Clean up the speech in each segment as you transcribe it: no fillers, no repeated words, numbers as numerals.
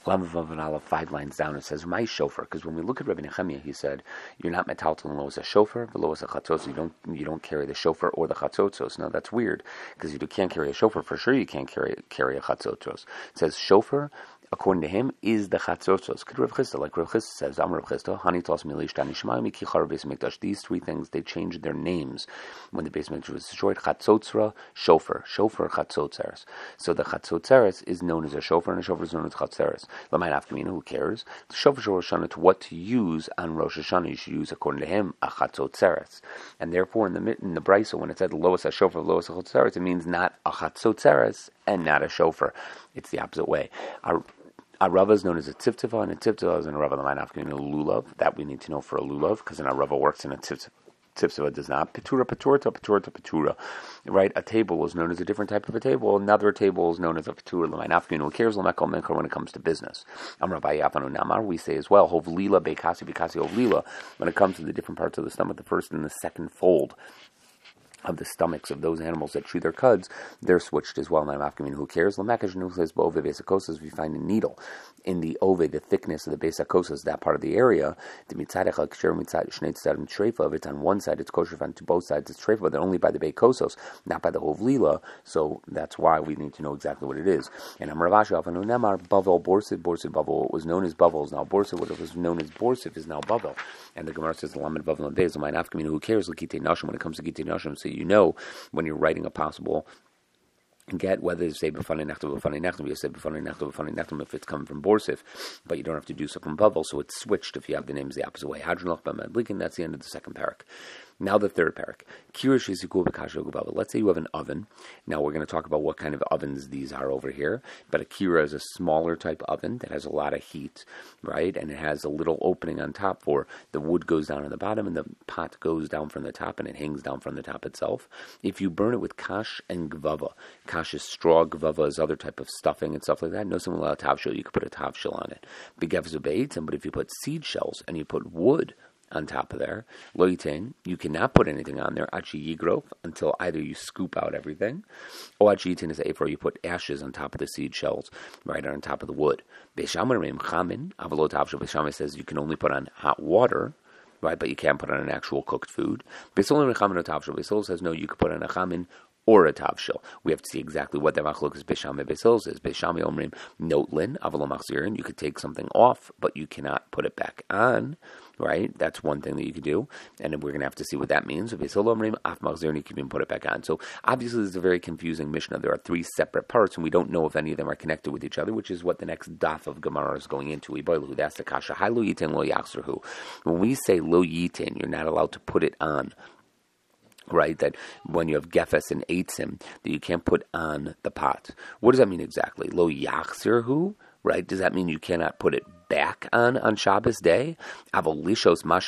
Lam Vav and Aleph, 5 lines down, it says, my shofar, because when we look at Rabbi Nechemiah, he said, you're not metaltal lo as a shofar, below as a chatzos, you don't carry the shofar or the chatzotzos. Now that's weird, because you can't carry a shofar, for sure you can't carry a chatzotzos. It says shofar, according to him, is the chatzotzos. Rav Chisda, like Rav Chisda says, Amar Rav Chisda, Hani Tos Milish Tani Shemaim Ki Charav Beis Mikdash. These 3 things, they changed their names when the Beis Mikdash was destroyed. Chatzotzra, shofar, chatzotzeres. So the chatzotzeres is known as a shofar, and a shofar is known as chatzeres. L'mayna Afkamina, who cares? The shofar for Rosh Hashanah, to what to use on Rosh Hashanah, you should use, according to him, a chatzotzeres. And therefore, in the Brisa, when it said lois a shofar, lois a chatzeres, it means not a chatzotzeres and not a shofar. It's the opposite way. A rava is known as a tzivtzava, and a tzivtzava is in a rava l'mayna a lulav. That we need to know for a lulav, because in a rava works in a tzivtzava. Tzivtzava does not. Petura. Right? A table is known as a different type of a table. Another table is known as a petura. L'mayna who cares l'mekol menker when it comes to business. Rabbi Yafanu Namar, we say as well, hovlila bekasi hovlila, when it comes to the different parts of the stomach, the first and the second fold of the stomachs of those animals that chew their cuds, they're switched as well. Who cares? We find a needle in the ove, the thickness of the besakosas, that part of the area. It's on one side, it's kosher, on both sides, it's treifa, but they're only by the bekosos, not by the hovlila. So that's why we need to know exactly what it is. And Amravashi Afanu Namar, Bavel, Borsid, Bavel, what was known as Bavel is now Borsid, what was known as Borsif is now Bavel. And the Gemara says, Lamed Bavel and Days, who cares? When it comes to Gitei Nashim, so you know when you're writing a possible get, whether to say b'fanei nechtam, you say b'fanei nechtam if it's coming from Borsif, but you don't have to do so from Bavel, so it's switched if you have the names the opposite way. Hadron Lach, that's the end of the second parak. Now the third parak. Let's say you have an oven. Now we're going to talk about what kind of ovens these are over here. But a kira is a smaller type oven that has a lot of heat, right? And it has a little opening on top for the wood goes down on the bottom and the pot goes down from the top and it hangs down from the top itself. If you burn it with kash and gvava, kash is straw, gvava is other type of stuffing and stuff like that. No someone allow tavshil, you could put a tavshil on it. But if you put seed shells and you put wood on top of there, lo yitain, you cannot put anything on there, achi yigrov, until either you scoop out everything, or achi yitain is afer, you put ashes on top of the seed shells, right on top of the wood. Beishamar chamin, avalot tavshil, Beishamar says you can only put on hot water, right, but you can't put on an actual cooked food. Beisol says no, you can put on a chamin or a tavshil. We have to see exactly what the machlokas Beishami Beisol says. Beishami omrim notlin avalom machzirin. You could take something off, but you cannot put it back on. Right, that's one thing that you could do, and then we're going to have to see what that means. So you can put it back on. So obviously, this is a very confusing Mishnah. There are 3 separate parts, and we don't know if any of them are connected with each other, which is what the next daf of Gemara is going into. That's the kasha. When we say lo yitin, you're not allowed to put it on. Right, that when you have gefes and eitzim, that you can't put on the pot. What does that mean exactly? Lo yachzirhu, right? Does that mean you cannot put it back on Shabbos day? But to do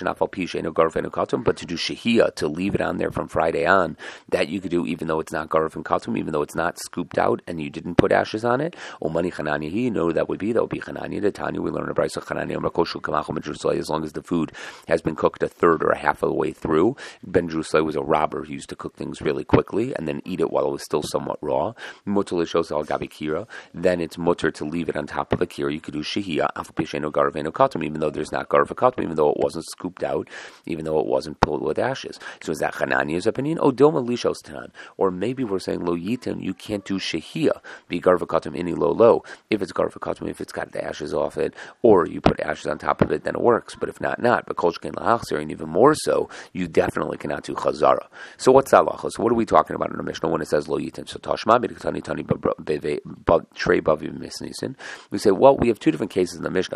shehiyah, to leave it on there from Friday on, that you could do even though it's not garuf and katum, even though it's not scooped out and you didn't put ashes on it. Omani chananya, you know that would be chananya. The Tanya, we learn a brayso chananya makoshu kamachom ben Jerusalem, as long as the food has been cooked a third or a half of the way through. Ben Jerusalem was a robber who used to cook things really quickly and then eat it while it was still somewhat raw. Mutter l'shos al gabi kira, then it's mutter to leave it on top of a kira. You could do shehiyah even though there's not garva katum, even though it wasn't scooped out, even though it wasn't pulled with ashes. So is that Chanania's opinion? Doma lishos tanan. Or maybe we're saying lo yitin, you can't do shehiyah, be garva katum ini lo. If it's garva katum, if it's got the ashes off it, or you put ashes on top of it, then it works. But if not. But kolshkein lahachzir, and even more so, you definitely cannot do chazara. So what's that lacha? So what are we talking about in the Mishnah when it says lo yitin? So tashma b'tani trei bavi misnisin. We say, well, we have 2 different cases in the Mishnah.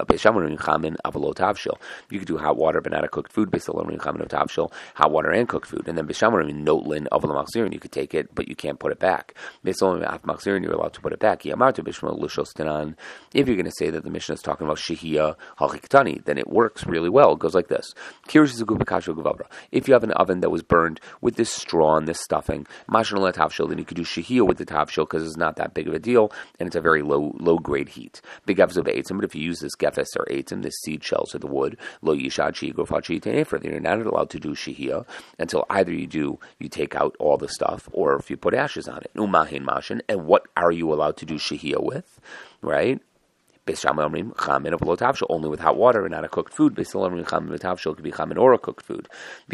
You could do hot water but not a cooked food. Hot water and cooked food. And then notlin and you could take it but you can't put it back. You're allowed to put it back. If you're going to say that the Mishnah is talking about shehiyah halchiktani, then it works really well. It goes like this. If you have an oven that was burned with this straw and this stuffing, then you could do shehiyah with the tavshil because it's not that big of a deal and it's a very low grade heat. But if you use this gefes or eitzim, the seed shells of the wood, lo yishad she'igrofachi tenefer, you're not allowed to do shehiyah until either you take out all the stuff, or if you put ashes on it. Umahin mashin, and what are you allowed to do shehiyah with? Right? Beis Shammai omrim chamin of lo tavshel, only with hot water and not a cooked food. Beis Hillel omrim chamin with tavshel, could be chamin or a cooked food.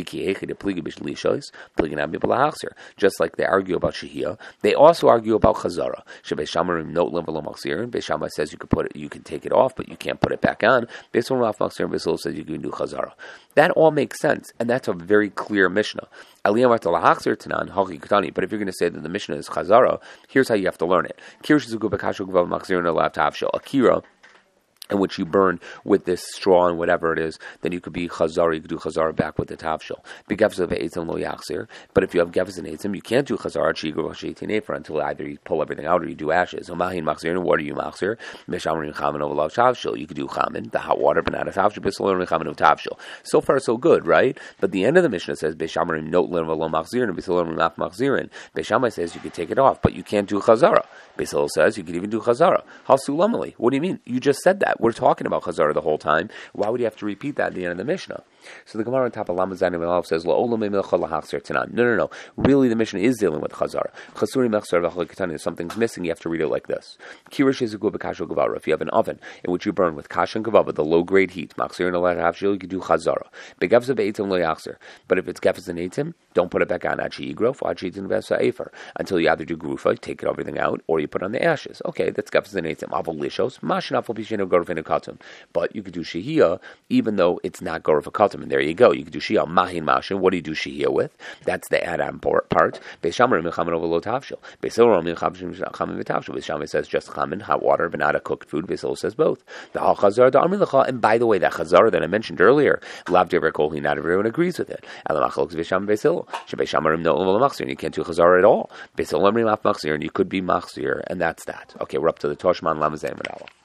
Just like they argue about shehiyah, they also argue about chazara. Beis Shammai omrim not lim v'lo machzirin. Beis Shammai says you can take it off, but you can't put it back on. Beis Hillel omrim machzirin. Beis Hillel says you can do chazara. That all makes sense, and that's a very clear Mishnah. But if you're going to say that the Mishnah is chazara, here's how you have to learn it. Akira, in which you burn with this straw and whatever it is, then you could be chazara, you could do chazara back with the tavshel. But if you have gefes and eitzim, you can't do chazara until either you pull everything out or you do ashes. What are you machzir? You could do chamin, the hot water, but not a tavshel. So far, so good, right? But the end of the Mishnah says, Beis Shammai says you could take it off, but you can't do chazara. Beis Hillel says you could even do chazara. Hasulamali. What do you mean? You just said that. We're talking about chazara the whole time. Why would you have to repeat that at the end of the Mishnah? So the Gemara on top of Lamed Zayin and Aleph says, No. Really, the Mishnah is dealing with chazara. If something's missing, you have to read it like this. If you have an oven in which you burn with kash and kavava, the low-grade heat, you can do chazara. But if it's gefes and eitzim, don't put it back on until you either do grufa, take everything out, or you put on the ashes. Okay, that's gefes and eitzim. But you could do shehiyah, even though it's not goruf katum. And there you go. You could do shehiyah mahin mashin. What do you do shehiyah with? That's the add-on part. Beis Shammai milchamin over lo tavshel. Beis Hillel milchamin v'tavshel. Beis Shammai says just chamin, hot water, but not a cooked food. Beis Hillel says both. The hal chazar, the amri lecha. And by the way, that chazar that I mentioned earlier, lav dever kolhi, not everyone agrees with it. Elamachalok Beis Shammai Beis Hillel. Beis Shammai no machzir. You can't do chazar at all. Beis Hillel amri machzir, and you could be machzir, and that's that. Okay, we're up to the Toshman Lamed Zayin Medallah.